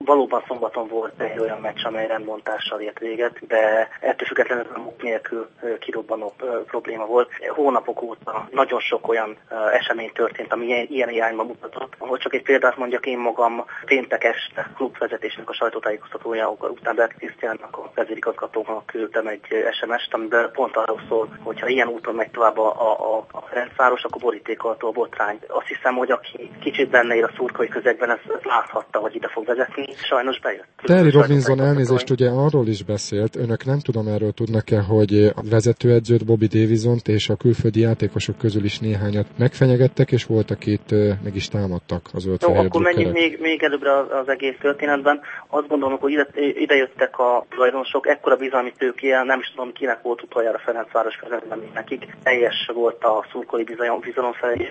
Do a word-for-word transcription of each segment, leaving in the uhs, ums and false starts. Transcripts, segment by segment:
Valóban szombaton volt egy olyan meccs, amely rendbontással ért véget, de ettől függetlenül a muk nélkül kirobbanó probléma volt. Hónapok óta nagyon sok olyan esemény történt, ami ilyen, ilyen irányba mutatott. Hogy csak egy példát mondjak, én magam péntek este klubvezetésnek a sajtótájékoztatója után Berki Krisztiánnak, a vezérigazgatónak küldtem egy es em est, amiben pont arról szól, hogy ha ilyen úton megy tovább a, a, a Ferencváros, akkor borítékolható a botrány. Azt hiszem, hogy aki kicsit benne él a szurkolói közegben, ez, ez láthatta, hogy ide fog vezetni, sajnos bejött. Terry Robinson elnézést ugye arról is beszélt, önök nem tudom erről tudnak-e, hogy a vezetőedzőt, Bobby Davison-t és a külföldi játékosok közül is néhányat megfenyegettek, és voltak itt, meg is támadtak az öt fehér. Jó, akkor menjünk még, még előbbre az egész történetben. Azt gondolom, hogy ide, ide jöttek a tulajdonosok, ekkora bizalmi tőkéje, nem is tudom kinek volt utoljára Ferencváros vezetőben, mint nekik. Teljes volt a szurkolói bizalom, bizalom felé.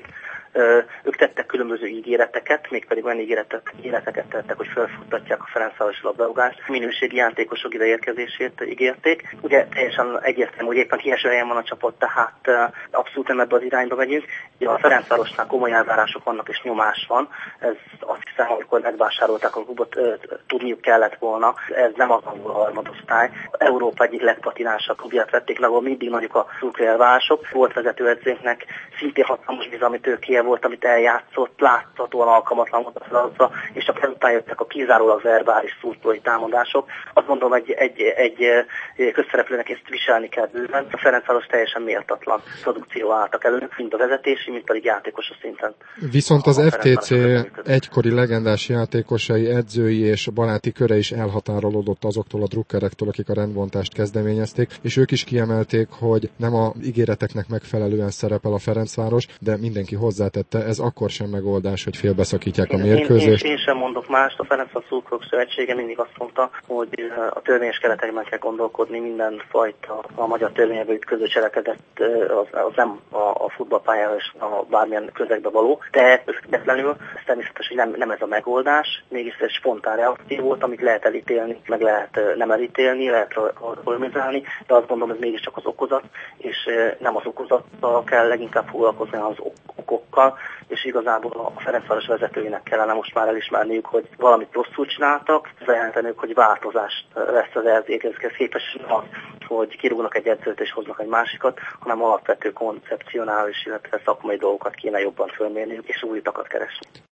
Ők tettek különböző ígéreteket, mégpedig olyan ígéretet, ígéreteket tettek, hogy felfuttatják a Ferencváros labdarúgást, minőségi játékosok ideérkezését ígérték. Ugye teljesen egyértelmű, hogy éppen kieső helyen van a csapat, tehát abszolút nem ebbe az irányba megyünk. Ugye a Ferencvárosnál komoly elvárások vannak és nyomás van. Ez azt hiszem, amikor megvásárolták a klubot, tudniuk kellett volna. Ez nem az angol harmadosztály. Európa egyik legpatinánsabb klubját vették, ahol mindig nagyok a szurkolói elvárások. Volt vezetőedzőknek szintén hatalmas bizalmi tőkéje volt, amit eljátszott, láthatóan alkalmatlan volt a feladatra, és csak ezután jöttek a kizárólag verbális szurkolói támadások. Azt mondom, egy, egy, egy közszereplőnek ezt viselni kell bőven. A Ferencváros teljesen méltatlan produkció álltak elő, mind a vezetési, mind pedig játékos szinten. Viszont az ef té cé egykori legendás játékosai, edzői és baráti köre is elhatárolódott azoktól a drukkerektől, akik a rendbontást kezdeményezték, és ők is kiemelték, hogy nem a ígéreteknek megfelelően szerepel a Ferencváros, de mindenki hozzátette, ez akkor sem megoldás, hogy félbeszakítják a mérkőzést. Én, én, én sem mondok mást, a Ferencváros Szurkolók Szövetsége mindig azt mondta, hogy a törvényes keretekben kell gondolkodni, mindenfajta a magyar törvényekbe ütköző cselekedet az, az nem a, a futballpályára és a bármilyen közegbe való, de függetlenül ez természetes, hogy nem, nem ez a megoldás, mégis egy spontán reakció volt, amit lehet elítélni, meg lehet nem elítélni, lehet polemizálni, de azt gondolom, ez mégiscsak az okozat, és nem az okozattal kell leginkább foglalkozni, az okokkal, és igazából a Ferencváros vezetőinek kellene most már elismerniük, hogy valamit rosszul csináltak, bejelenteniük, hogy változást lesz az erzékezhez képest, az, hogy kirúgnak egy edzőt és hoznak egy másikat, hanem alapvető koncepcionális, illetve szakmai dolgokat kéne jobban fölmérniük, és új utakat keresni.